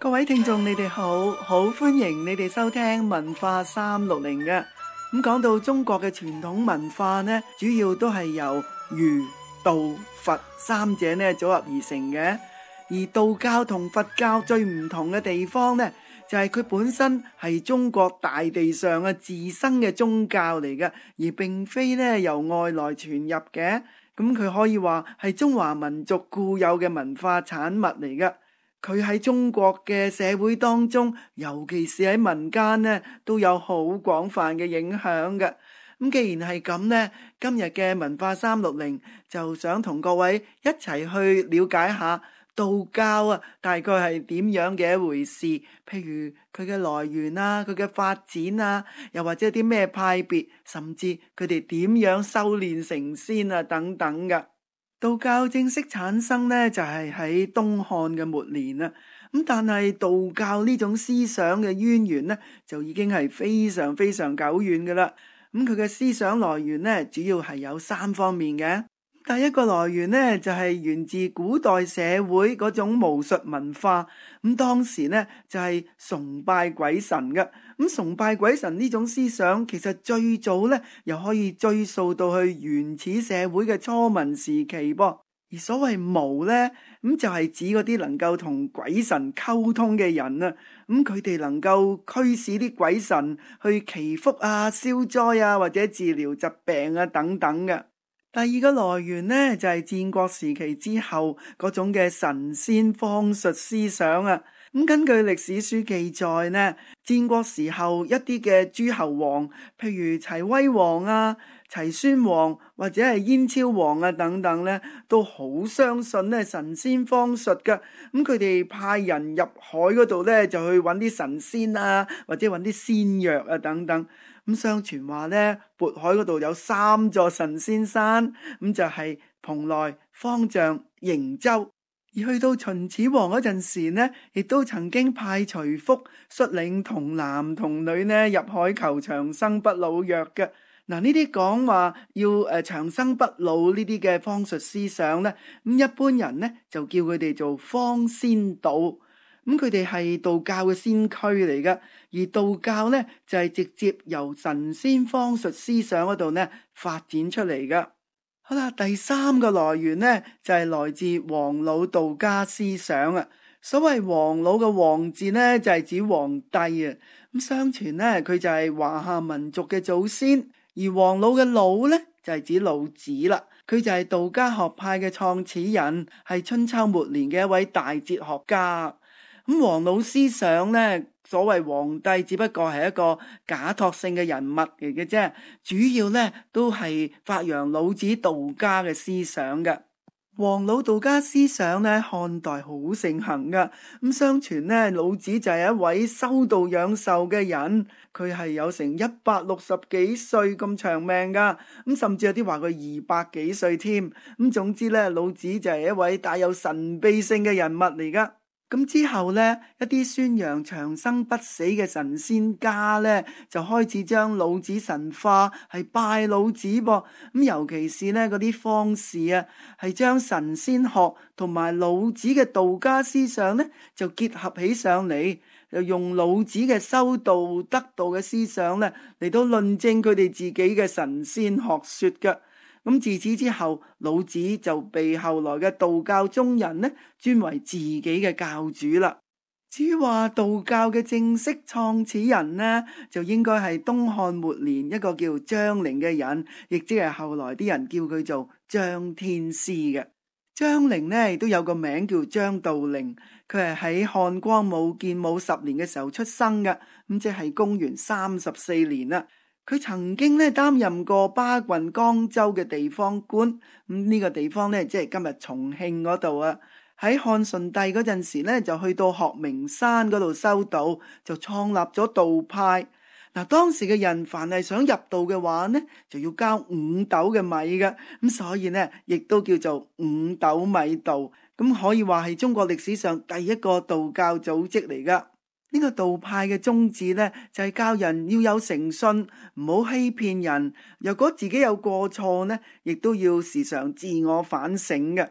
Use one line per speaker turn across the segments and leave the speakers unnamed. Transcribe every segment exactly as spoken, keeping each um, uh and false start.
各位聽眾，你哋好，好歡迎你哋收聽文化三六零嘅。咁講到中國嘅傳統文化呢，主要都係由儒、道、佛三者呢組合而成嘅。而道教同佛教最唔同嘅地方呢，就係佢本身係中國大地上嘅自身嘅宗教嚟嘅，而並非呢由外來傳入嘅。咁佢可以話係中華民族固有嘅文化產物嚟嘅。佢喺中國嘅社會當中，尤其是喺民間呢，都有好廣泛嘅影響嘅。咁既然係咁呢，今日嘅文化三六零就想同各位一齊去了解下道教啊，大概係點樣嘅一回事？譬如佢嘅來源啊，佢嘅發展啊，又或者啲咩派別，甚至佢哋點樣修煉成仙啊等等嘅。道教正式產生呢，就係喺東漢嘅末年啦。咁但係道教呢種思想嘅淵源呢，就已經係非常非常久遠噶啦。咁佢嘅思想來源呢，主要係有三方面嘅。第一個來源呢，就係源自古代社會嗰種巫術文化，咁當時呢，就係崇拜鬼神嘅。咁崇拜鬼神呢種思想，其實最早呢，又可以追溯到去原始社會嘅初民時期噃。而所謂巫呢，咁就係指嗰啲能夠同鬼神溝通嘅人啊。咁佢哋能夠驅使啲鬼神去祈福啊、消災啊，或者治療疾病啊等等嘅。第二個來源呢，就係戰國時期之後嗰種嘅神仙方術思想啊。咁根據歷史書記載呢，戰國時候一啲嘅諸侯王，譬如齊威王啊、齊宣王或者係燕昭王啊等等呢，都好相信呢神仙方術㗎。咁佢哋派人入海嗰度呢，就去揾啲神仙啊，或者揾啲仙藥啊等等。咁相傳話呢，渤海嗰度有三座神仙山，咁就係蓬萊、方丈、瀛洲。而去到秦始皇嗰陣時呢，亦都曾經派徐福率領童男童女呢入海求長生不老藥嘅。嗱，呢啲講話要誒長生不老呢啲嘅方術思想呢，咁一般人呢就叫佢哋做方仙道。咁佢哋係道教嘅先驅嚟噶，而道教呢就係直接由神仙方術思想嗰度呢發展出嚟噶。好啦，第三個來源呢就係來自黃老道家思想啊。所謂黃老嘅黃字呢就係指皇帝啊。咁相傳呢佢就係華夏民族嘅祖先，而黃老嘅老呢就係指老子啦。佢就係道家學派嘅創始人，係春秋末年嘅一位大哲學家。咁黃老思想呢，所謂皇帝只不過係一個假託性嘅人物嚟嘅啫，主要呢都係發揚老子道家嘅思想嘅。黃老道家思想呢，漢代好盛行噶。咁相傳呢，老子就係一位修道養壽嘅人，佢係有成一百六十幾歲咁長命噶。咁甚至有啲話佢二百幾歲添。咁總之呢，老子就係一位帶有神秘性嘅人物嚟噶。咁之後呢，一啲宣揚長生不死嘅神仙家呢，就開始將老子神化，係拜老子噃。咁尤其是呢嗰啲方士啊，係將神仙學同埋老子嘅道家思想呢，就結合起上嚟，就用老子嘅修道得道嘅思想呢，嚟到論證佢哋自己嘅神仙學說嘅。咁自此之後，老子就被後來嘅道教宗人呢尊為自己嘅教主啦。至於話道教嘅正式創始人呢，就應該係東漢末年一個叫張陵嘅人，亦即係後來啲人叫佢做張天師嘅。張陵呢亦都有個名叫張道陵，佢係喺漢光武建武十年嘅時候出生嘅，咁即係公元三十四年啦。佢曾經咧擔任過巴郡江州嘅地方官，咁、這、呢個地方咧即係今日重慶嗰度啊。喺漢順帝嗰陣時咧，就去到鶴鳴山嗰度修道，就創立咗道派。嗱，當時嘅人凡係想入道嘅話呢，就要交五斗嘅米嘅，咁所以呢，亦都叫做五斗米道。咁可以話係中國歷史上第一個道教組織嚟噶。呢個道派嘅宗旨呢，就係教人要有誠信，唔好欺騙人。若果自己有過錯呢，亦都要時常自我反省嘅。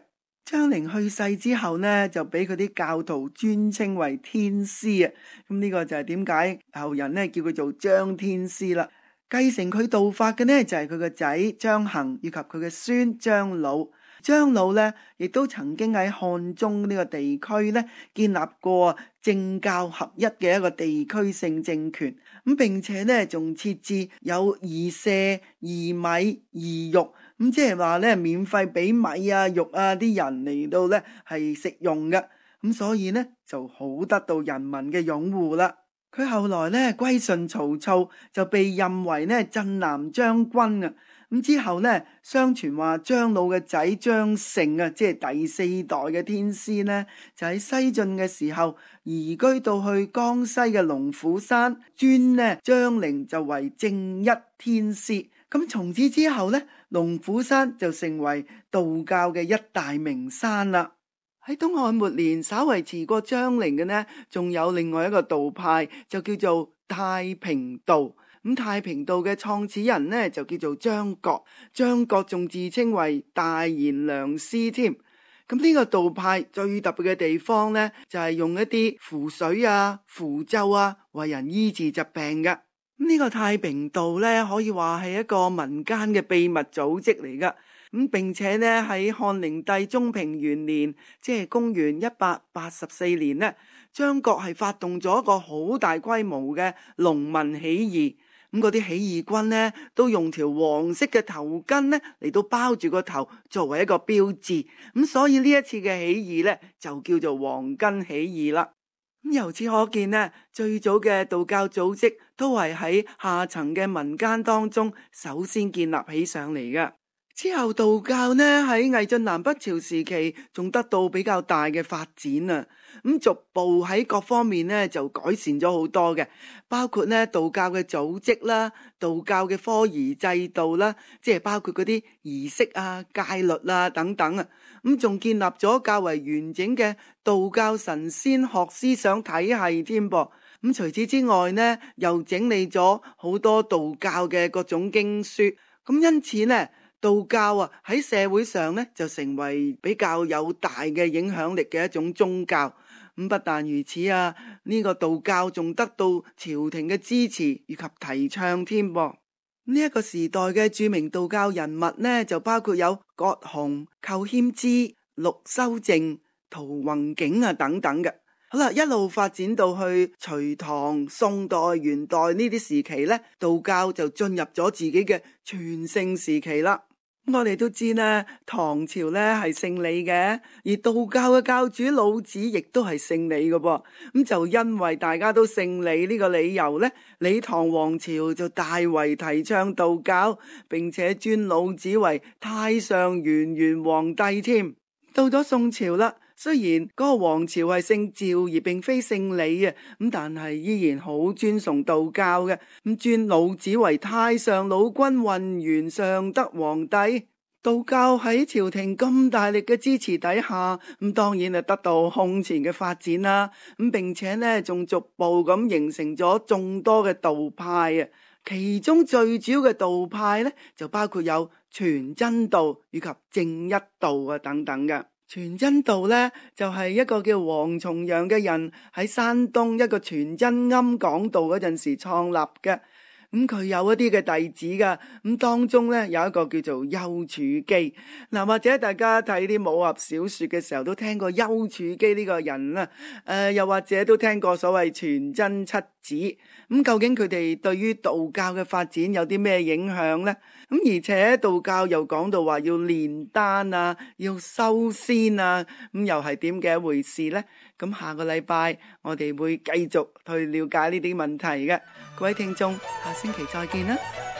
張靈去世之後呢，就俾佢啲教徒尊稱為天師啊。咁呢個就係點解後人呢叫佢做張天師啦。繼承佢道法嘅呢，就係佢個仔張衡以及佢嘅孫張魯。張魯呢亦都曾經喺漢中呢個地區呢建立過政教合一嘅一個地區性政權。咁並且呢仲設置有義赦、義米、義肉。咁即係話咧，免費俾米啊、肉啊啲人嚟到咧係食用嘅，咁所以咧就好得到人民嘅擁護啦。佢後來咧歸順曹操，就被任為咧鎮南將軍啊。咁之後咧，相傳話張魯嘅仔張勝啊，即係第四代嘅天師呢，就喺西晉嘅時候移居到去江西嘅龍虎山，尊呢張靈就為正一天師。咁從此之後呢，龍虎山就成為道教嘅一大名山啦。喺東漢末年，稍為遲過張靈嘅呢，仲有另外一個道派，就叫做太平道。咁太平道嘅創始人呢，就叫做張覺。張覺仲自稱為大賢良師添。咁呢個道派最特別嘅地方呢，就係用一啲符水啊、符咒啊，為人醫治疾病嘅。呢個太平道咧，可以話係一個民間嘅秘密組織嚟噶。咁並且咧喺漢靈帝中平元年，即係公元一百八十四年呢，張覺係發動咗一個好大規模嘅農民起義。咁嗰啲起義軍呢，都用條黃色嘅頭巾呢嚟到包住個頭，作為一個標誌。咁所以呢一次嘅起義呢，就叫做黃巾起義啦。咁由此可見呢，最早嘅道教組織都係喺下層嘅民間當中首先建立起上嚟嘅。之後道教呢喺魏晉南北朝時期仲得到比較大嘅發展啊。咁逐步喺各方面呢就改善咗好多嘅，包括呢道教嘅組織啦、道教嘅科儀制度啦，即係包括嗰啲儀式啊、戒律啊等等啊。咁仲建立咗較為完整嘅道教神仙學思想體系添噃。咁除此之外呢，又整理咗好多道教嘅各種經書。咁因此呢，道教啊喺社會上呢就成為比較有大嘅影響力嘅一種宗教。咁不但如此啊，呢個道教仲得到朝廷嘅支持以及提倡添噃。呢一個時代嘅著名道教人物呢，就包括有葛洪、寇謙之、陸修正、陶弘景啊等等嘅。好啦，一路發展到去隋唐、宋代、元代呢啲時期呢，道教就進入咗自己嘅全盛時期啦。我哋都知呢，唐朝呢係姓李嘅，而道教嘅教主老子亦都係姓李嘅噃。咁就因為大家都姓李呢個理由呢，李唐王朝就大為提倡道教，並且尊老子為太上元元皇帝添。到咗宋朝啦，雖然嗰個王朝係姓趙而並非姓李啊，咁但係依然好尊崇道教嘅，咁尊老子為太上老君混元上德皇帝。道教喺朝廷咁大力嘅支持底下，咁當然係得到空前嘅發展啦。咁並且呢，仲逐步咁形成咗眾多嘅道派啊。其中最主要嘅道派呢，就包括有全真道以及正一道啊等等嘅。全真道呢，就係一個叫王重陽嘅人喺山東一個全真庵講道嗰陣時創立嘅。咁佢有一啲嘅弟子噶，咁當中呢，有一個叫做丘處機。嗱，或者大家睇啲武俠小說嘅時候都聽過丘處機呢個人啦，誒、呃，又或者都聽過所謂全真七子。咁究竟佢哋對於道教嘅發展有啲咩影響呢？咁而且道教又講到話要煉丹啊，要修仙啊，咁又係點嘅一回事呢？咁下個禮拜我哋會繼續去了解呢啲問題嘅，各位聽眾，下星期再見啦。